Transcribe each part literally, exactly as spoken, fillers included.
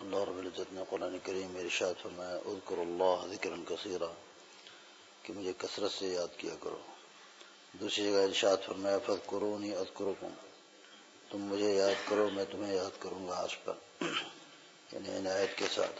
اللہ رب العزت نے قرآن کریم میں ارشاد فرمایا اذکر اللہ ذکرا کثیرا کہ مجھے کثرت سے یاد کیا کرو. دوسری جگہ ارشاد فرمایا فاذکرونی اذکرکم، تم مجھے یاد کرو میں تمہیں یاد کروں گا عرش پر، یعنی عنایت کے ساتھ.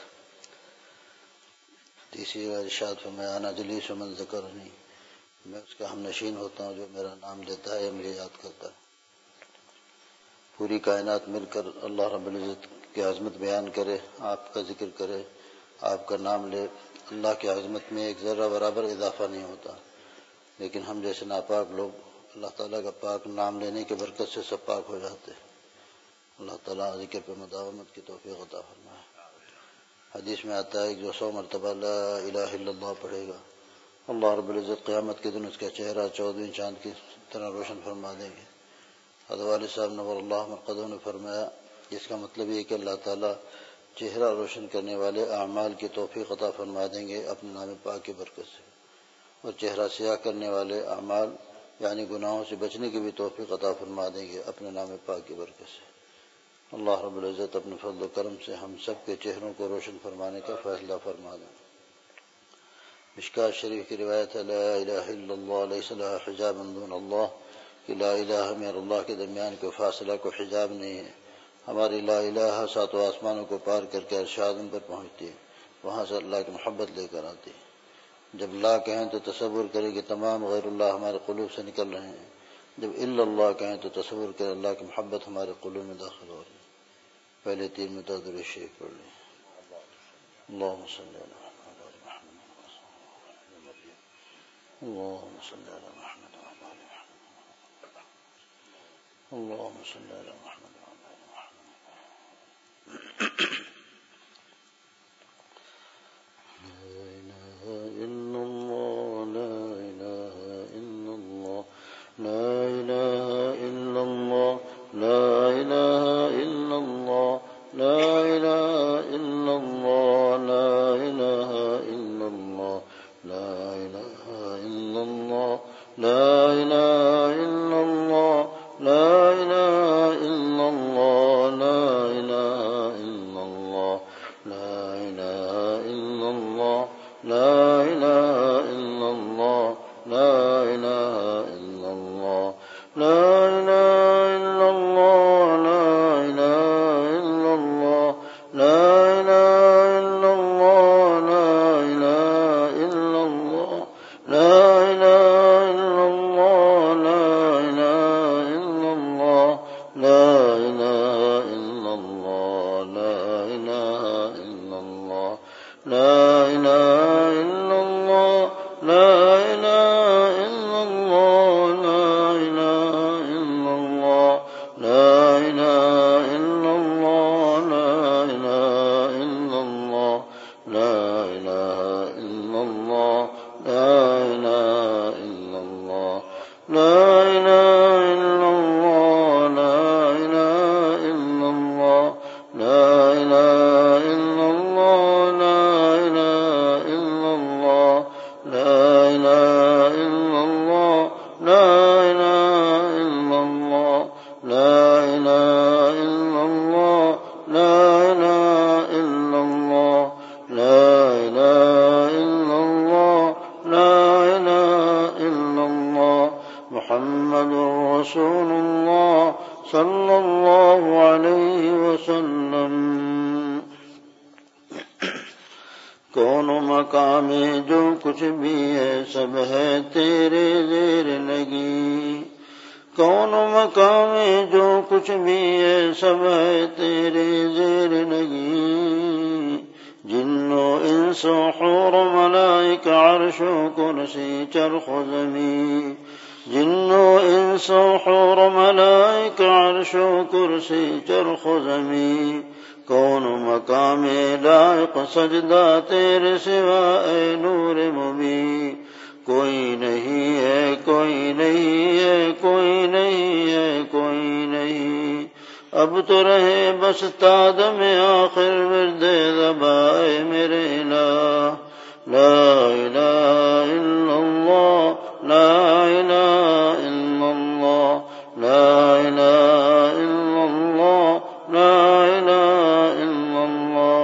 تیسری جگہ ارشاد فرمایا انا جلیس من ذکرنی، میں اس کا ہم نشین ہوتا ہوں جو میرا نام لیتا ہے یا مجھے یاد کرتا ہے. پوری کائنات مل کر اللہ رب العزت کی عظمت بیان کرے، آپ کا ذکر کرے، آپ کا نام لے، اللہ کی عظمت میں ایک ذرہ برابر اضافہ نہیں ہوتا. لیکن ہم جیسے ناپاک لوگ اللہ تعالیٰ کا پاک نام لینے کی برکت سے سب پاک ہو جاتے ہیں. اللہ تعالیٰ ذکر پہ مداومت کی توفیق عطا فرمائے. حدیث میں آتا ہے کہ جو سو مرتبہ لا الہ الا اللہ پڑھے گا اللہ رب العزت قیامت کے دن اس کا چہرہ چودھویں چاند کی طرح روشن فرما دیں گے. حضرت والد صاحب نور اللہ مرقدہ نے فرمایا اس کا مطلب یہ کہ اللہ تعالیٰ چہرہ روشن کرنے والے اعمال کی توفیق عطا فرما دیں گے اپنے نام پاک کی برکت سے، اور چہرہ سیاہ کرنے والے اعمال یعنی گناہوں سے بچنے کی بھی توفیق عطا فرما دیں گے اپنے نام پاک کی برکت سے. اللہ رب العزت اپنے فضل و کرم سے ہم سب کے چہروں کو روشن فرمانے کا فیصلہ فرما دیں. مشکات شریف کی روایت ہے لا الہ الا اللہ لیس لہا حجاب دون اللہ، کہ لا الہ میں اور اللہ کے درمیان کوئی فاصلہ کوئی حجاب نہیں ہے. ہماری لا الہ ساتوں آسمانوں کو پار کر کے عرش اعظم پر پہنچتی ہے، وہاں سے اللہ کی محبت لے کر آتی ہے. جب لا کہیں تو تصور کریں کہ تمام غیر اللہ ہمارے قلوب سے نکل رہے ہیں، جب الا اللہ کہیں تو تصور کریں اللہ کی محبت ہمارے قلوب میں داخل ہو رہی ہے. پہلے تین متعدد شیخ پڑھ لیں. اللہم صلی علی محمد اللہم صلی علی محمد اللہم صلی علی محمد سجدہ تیرے سوا اے نور مبین، کوئی نہیں ہے کوئی نہیں ہے کوئی نہیں ہے کوئی نہیں. اب تو رہے بس تاد میں آخر ورد زبائے میرے لا لا الہ الا اللہ لا الہ الا اللہ لا الہ الا اللہ لا الہ الا اللہ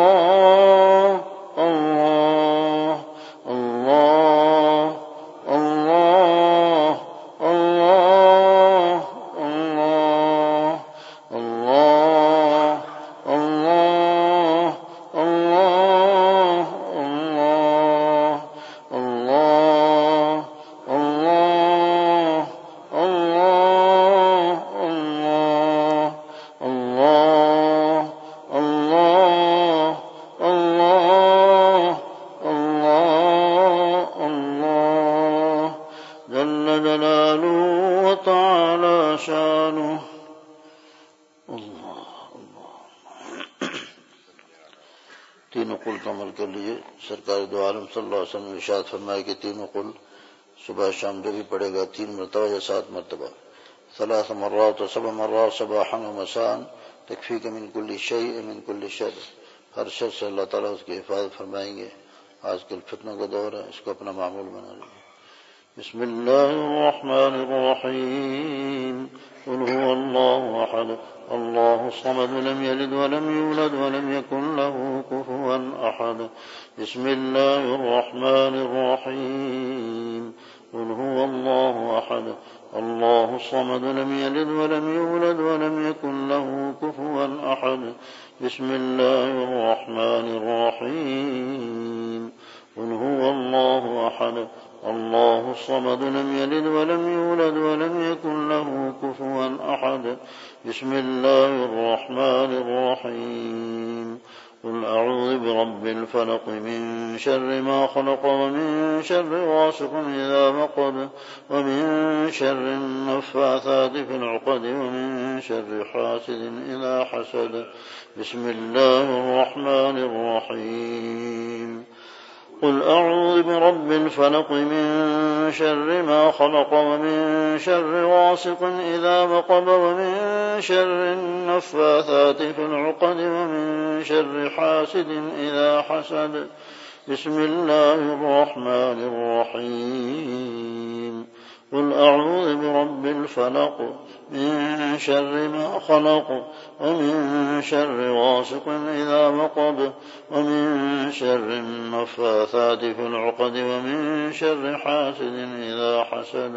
अमल कर लीजिए। सरकार दो आलम सल्लल्लाहु अलैहि वसल्लम ने इरशाद फरमाया कि तीनों कुल सुबह शाम जो भी पढ़ेगा तीन मरतबा या सात मरतबा सलास मर्रात व सब मर्रात सबाहन व मसान तकफीक मिन कुल्ली शै मिन कुल्ली शर, हर शर से अल्लाह ताला उसकी हिफाजत फरमाएंगे। आजकल फितनों का दौर है, इसको अपना मामूल बना लीजिए। बिस्मिल्लाहिर्रहमानिर्रहीम कुल हुवल्लाहु अहद अल्लाहु समद लम यलिद वलम यूलद वलम यकुन लहू कुफुवन अहद। बिस्मिल्लाहिर्रहमानिर्रहीम कुल हुवल्लाहु अहद अल्लाहु समद लम यलिद वलम यूलद वलम यकुन लहू कुफुवन अहद। बिस्मिल्लाहिर्रहमानिर्रहीम कुल हुवल्लाहु अहद अल्लाहु समद लम यलिद वलम यूलद वलम यकुन लहू कुफुवन अहद। बिस्मिल्लाहिर्रहमानिर्रहीम कुल अऊज़ु बिरब्बिल फलक़ मिन शर्रि मा खलक़ व मिन शर्रि गासिक़िन इज़ा वक़ब व मिन शर्रि नफ़्फ़ाथाति फ़िल उक़द व मिन शर्रि हासिदिन इज़ा हसद। बिस्मिल्लाहिर्रहमानिर्रहीम कुल अऊज़ु बिरब्बिल फलक़ मिन शर्रि मा खलक़ व मिन शर्रि गासिक़िन इज़ा वक़ब व मिन शर्रि नफ़्फ़ाथाति फ़िल उक़द व मिन शर्रि हासिदिन इज़ा हसद। बिस्मिल्लाहिर्रहमानिर्रहीम कुल अऊज़ु बिरब्बिल फलक़ मिन शर्रि मा खलक़ व मिन शर्रि गासिक़िन इज़ा वक़ब व मिन शर्रि नफ़्फ़ाथाति फ़िल उक़द व मिन शर्रि हासिदिन इज़ा हसद।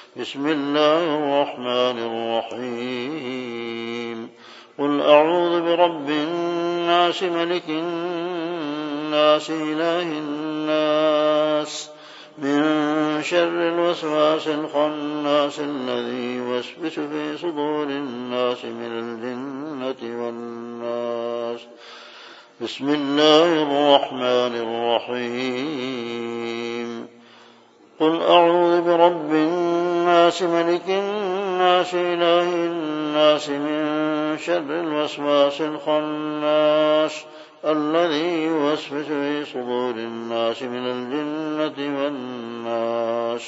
बिस्मिल्लाहिर्रहमानिर्रहीम कुल अऊज़ु बिरब्बिन नास मलिकिन नास इलाहिन नास मिन शर्रिल वस्वासिल ख़न्नास अल्लज़ी युवस्विसु फ़ी सुदूरिन नास मिनल जिन्नति वन नास। बिस्मिल्लाहिर्रहमानिर्रहीम कुल अऊज़ु बिरब्बिन नास मलिकिन नास इलाहिन नास मिन शर्रिल वस्वासिल ख़न्नास अल्लज़ी युवस्विसु फ़ी सुदूरिन नास मिनल जिन्नति वन नास।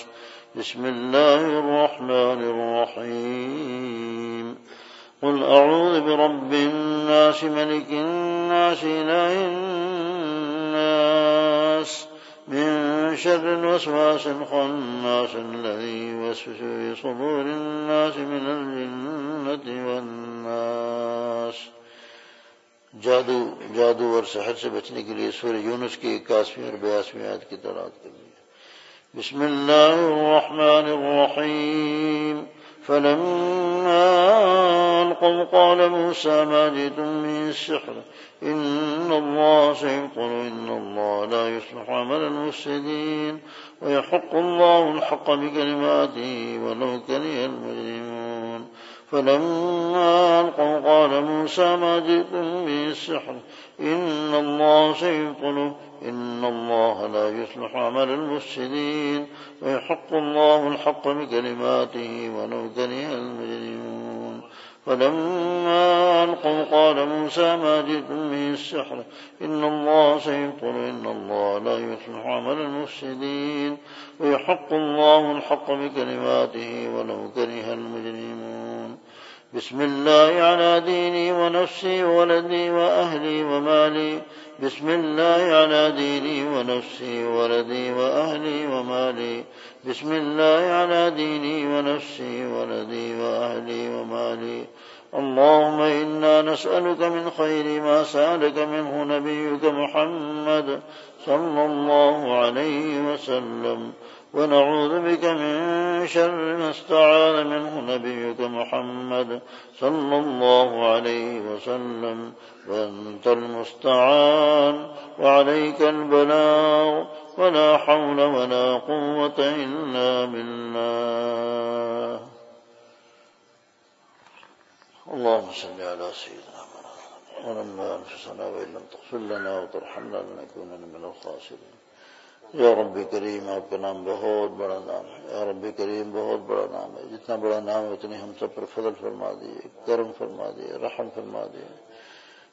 बिस्मिल्लाहिर्रहमानिर्रहीम कुल अऊज़ु बिरब्बिन नास मलिकिन नास इलाहिन नास मिन शर्रिल वस्वासिल ख़न्नास अल्लज़ी युवस्विसु फ़ी सुदूरिन नास मिनल जिन्नति वन नास। जादू जादू और सहर से बचने के लिए सूरह यूनुस की इक्यासवीं और बयासवीं आयत की तलावत करिए। बिस्मिल्लाहिर्रहमानिर्रहीम फलम्मा अलक़ौ क़ाल मूसा मा जि'तुम बिस्सिह्र इन्नल्लाहा सयब्तलु इन्नल्लाहा ला युस्लिहु अमलल मुफ़्सिदीन व यहक़्क़ुल्लाहुल हक़्क़ बिकलिमातिही वलौ करिहल मुजरिमून। फलम्मा अलक़ौ क़ाल मूसा मा जि'तुम बिस्सिह्र इन्नल्लाहा सयब्तलु इन्नल्लाहा ला युस्लिहु अमलल मुफ़्सिदीन व यहक़्क़ुल्लाहुल हक़्क़ बिकलिमातिही वलौ करिहल मुजरिमून। फलम्मा अलक़ौ क़ाल मूसा मा जि'तुम बिस्सिह्र इन्नल्लाहा सयब्तलु इन्नल्लाहा ला युस्लिहु अमलल मुफ़्सिदीन व यहक़्क़ुल्लाहुल हक़्क़ बिकलिमातिही वलौ करिहल मुजरिमून। बिस्मिल्लाहि अला दीनी व नफ्सी व वलदी व अहली व माली बिस्मिल्लाहि अला दीनी व नफ्सी व वलदी व अहली व माली बिस्मिल्लाहि अला दीनी व नफ्सी व वलदी व अहली व माली। अल्लाहुम्मा इन्ना नस्अलुका मिन खैरि मा सअलका मिन्हु नबियुका मुहम्मद सल्लल्लाहु अलैहि वसल्लम व नऊज़ु बिका मिन शर्रि मा इस्तआज़ मिन्हु नबियुका मुहम्मद सल्लल्लाहु अलैहि वसल्लम व अंतल मुस्तआन व अलैकल बलाग व ला हौल व ला कुव्वत इल्ला बिल्लाह। اللهم صل على سيدنا محمد ولما أنفسنا وإن لم تغفر لنا وترحمنا لنكونن من الخاسرين। या रब्बी करीम आपका नाम बहुत बड़ा नाम है। या रब्बी करीम बहुत बड़ा नाम है। जितना बड़ा नाम है उतनी हम सब पर फजल फरमा दिए, करम फरमा दिए, रहम फरमा दिए।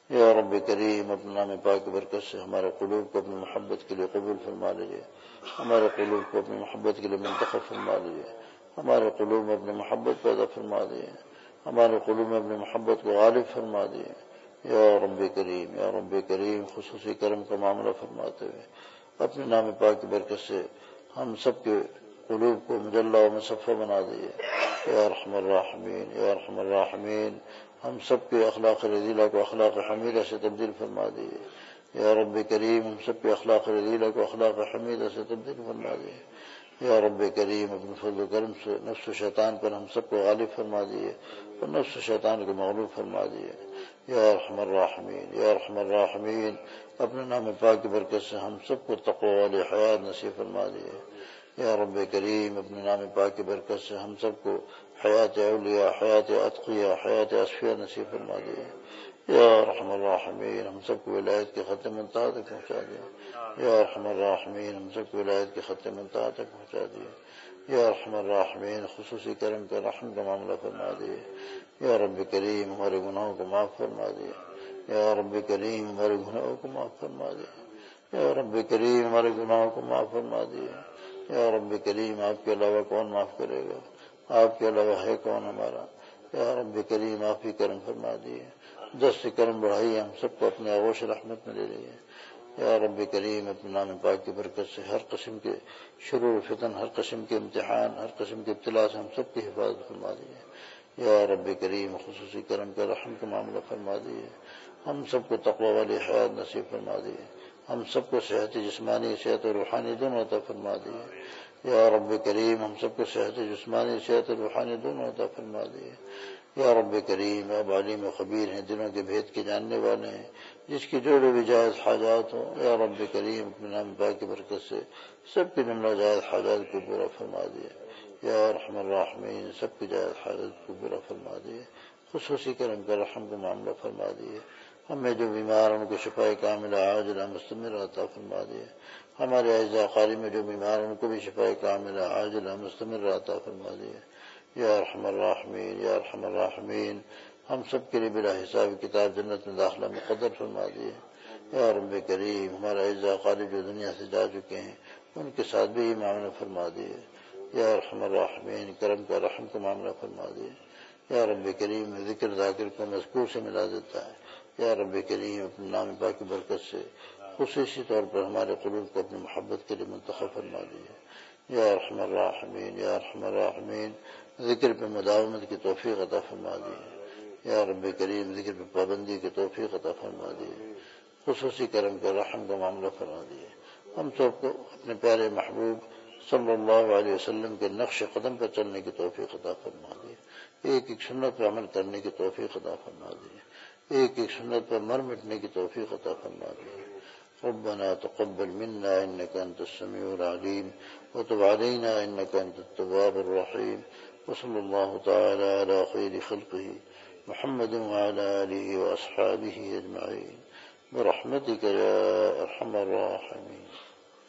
یا رب کریم اپنے نام پاک کی برکت سے ہمارے قلوب کو اپنی محبت کے لیے قبول فرما لیجیے، ہمارے قلوب کو اپنی محبت کے لیے منتخب فرما لیجیے، ہمارے قلوب میں اپنی محبت پیدا فرما دیے، ہمارے قلوب میں اپنی محبت کو غالب فرما دیے۔ یا رب کریم یا رب کریم خصوصی کرم کا معاملہ فرماتے ہوئے اپنے نام پاک کی برکت سے ہم سب کے قلوب کو مجلہ و مصفہ بنا دیے۔ یا ارحم الراحمین یا ارحم الراحمین ہم سب کے اخلاق رذیلہ کو اخلاق حمیدہ سے تبدیل فرما دیے۔ یا رب کریم ہم سب کے اخلاق رذیلہ کو اخلاق حمیدہ سے تبدیل فرما دیے۔ یا رب کریم اپنے فضل و کرم سے نفس و شیطان پر ہم سب کو غالب فرما دیے اور نفس و شیطان کو مغلوب فرما دیے۔ یا ارحم الراحمین یا ارحم الراحمین اپنے نام پاک کی برکت سے ہم سب کو تقوی والی حیات نصیب فرما دیے۔ یا رب کریم اپنے نام پاک کی برکت سے ہم سب کو حیات اولیاء، حیات اتقیاء، حیات اصفیاء نصیب فرما دیے۔ یا ارحم الراحمین ہم سب کو ولایت کے خط منتہا تک پہنچا دیا۔ یا ارحم الراحمین ہم سب کو ولایت کے خط منتہا تک پہنچا دیا۔ یا ارحم الراحمین خصوصی کرم کا رحم کا معاملہ فرما دیے۔ یا رب کریم ہمارے گناہوں کو معاف فرما دیے۔ یا رب کریم ہمارے گناہوں کو معاف فرما دیے۔ یا رب کریم ہمارے گناہوں کو معاف فرما دیے۔ یا رب کریم آپ کے علاوہ کون معاف کرے گا؟ آپ کے علاوہ ہے کون ہمارا؟ یا رب کریم آپ ہی کرم فرما دیے، دست کرم بڑھائیے، ہم سب کو اپنے آغوش رحمت میں لے لیے۔ یا رب کریم اپنے نام پاک کی برکت سے ہر قسم کے شرور و فتن، ہر قسم کے امتحان، ہر قسم کے ابتلا سے ہم سب کی حفاظت فرما دیے۔ یا رب کریم خصوصی کرم کا رحم کا معاملہ فرما دیے، ہم سب کو تقوی والی حیات نصیب فرما دیے، ہم سب کو صحت جسمانی، صحت و روحانی دونوں عطا فرما دیے۔ یا رب کریم ہم سب کو صحت جسمانی، صحت و روحانی دونوں عطا فرما دیے۔ یا رب کریم آپ علیم و خبیر ہیں، دلوں کے بھید کے جاننے والے ہیں، جس کی جو بھی جائز حاجات ہوں یا رب کریم اپنے نام پاک کی برکت سے سب کی جملہ جائز حاجات کو پورا فرما دیے۔ یا ارحم الراحمین سب کی جائز حاجات کو پورا فرما دیے، خصوصی کرم کا رحم کا معاملہ فرما دیے۔ ہمیں جو بیمار ان کو شفاء کاملہ عاجلہ مستمر عطا فرما دیے، ہمارے اعزاء قاری میں جو بیمار ان کو بھی شفاء کاملہ عاجلہ مستمر عطا فرما دیے۔ یا ارحم الراحمین یا ارحم الراحمین ہم سب کے لیے بلا حساب کتاب جنت میں داخلہ مقدر فرما دیے۔ یا رب کریم ہمارے اعزاء قاری جو دنیا سے جا چکے ہیں ان کے ساتھ بھی معاملہ فرما دیے۔ یا ارحم الراحمین کرم کا رحم کا معاملہ فرما دیے۔ یا رب کریم ذکر ذاکر کو مذکور سے ملا دیتا ہے۔ یا رب کریم اپنے نام پاک کی برکت سے خصوصی طور پر ہمارے قلوب کو اپنی محبت کے لیے منتخب فرما دیے۔ یا ارحم الراحمین یا ارحم الراحمین ذکر پہ مداومت کی توفیق عطا فرما دیے۔ یا رب کریم ذکر پہ پابندی کی توفیق عطا فرما دیے، خصوصی کرم کا رحم کا معاملہ فرما دیے۔ ہم سب کو اپنے پیارے محبوب صلی اللہ علیہ وسلم کے نقش قدم پر چلنے کی توفیق عطا فرما دیے، ایک ایک سنت پر عمل کرنے کی توفیق عطا فرما دیے، ایک ایک سنت پر مر مٹنے کی توفیق عطا فرما دیے۔ ربنا تقبل منا انك انت السميع العليم وتب علينا انك انت التواب الرحيم، وصلى الله تعالى على خير خلقه محمد وعلى آله وأصحابه أجمعين برحمتك يا أرحم الراحمين۔